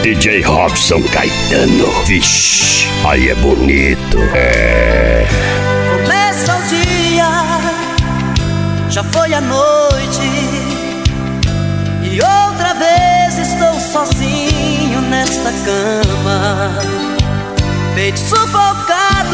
DJ Robson Caetano. Vixe, aí é bonito. Começa o dia, já foi a noite, e outra vez estou sozinho nesta cama. Peito sufocado,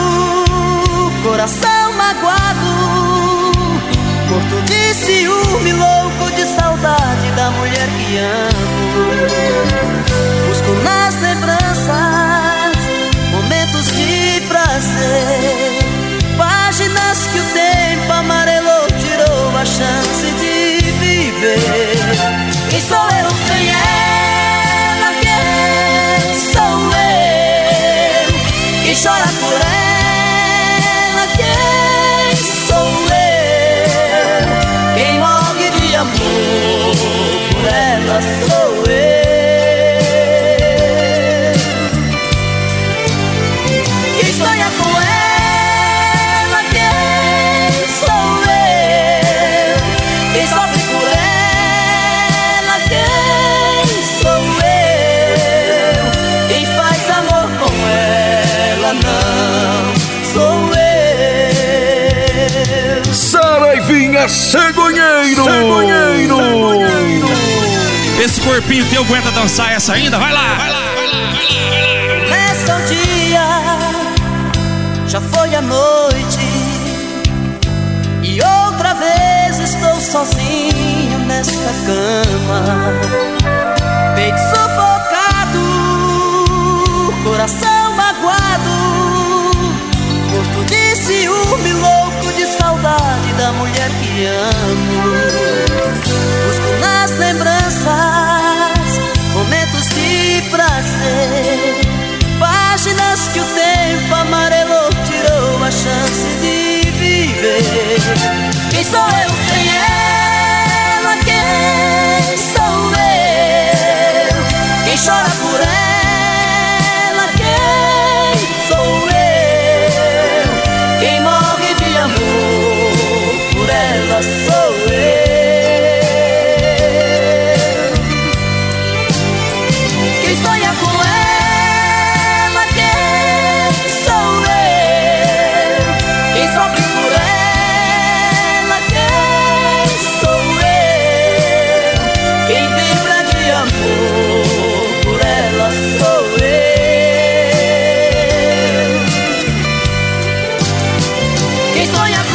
coração magoado, morto de ciúme, louco de saudade da mulher que amo. Busco nas lembranças momentos de prazer, páginas que o tempo amarelou, tirou a chance de viver. Quem sou eu sem ela? Quem sou eu? Quem chora por ela? Quem sou eu? Quem morre de amor por ela sou eu. Quem sonha com ela? Quem sou eu? Quem sofre por ela? Quem sou eu? Quem faz amor com ela? Não sou eu. Saraivinha Cegonheiro. Esse corpinho teu aguenta dançar essa ainda? Vai lá, vai lá, vai lá, vai lá, vai lá. Começa o dia, já foi a noite, e outra vez estou sozinho nesta cama. Peito sufocado, coração magoado, morto de ciúme, louco de saudade da mulher que amo. Busco nas lembranças momentos de prazer, páginas que o tempo amarelou, tirou a chance de viver. Quem sou eu sem ela? Quem sou eu? Quem chora por ela? Quem sou eu? Quem morre de amor por ela sou eu. Quem sonha com ela? Quem sou eu? Quem sofre por ela? Quem sou eu? Quem vibra de amor por ela sou eu. Quem sonha